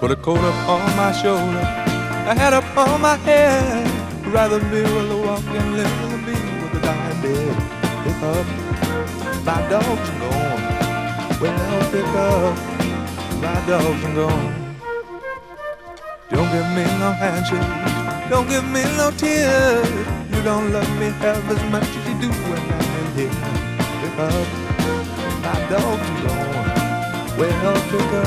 Put a coat upon my shoulder, a hat upon my head. Rather be with a walking little than be with a dying dead. Pick up, my dog's gone. Well, pick up, my dog's gone. Don't give me no handshake, don't give me no tears. You don't love me half as much as you do when I'm in here. Pick up, my dog's gone. Well, pick up.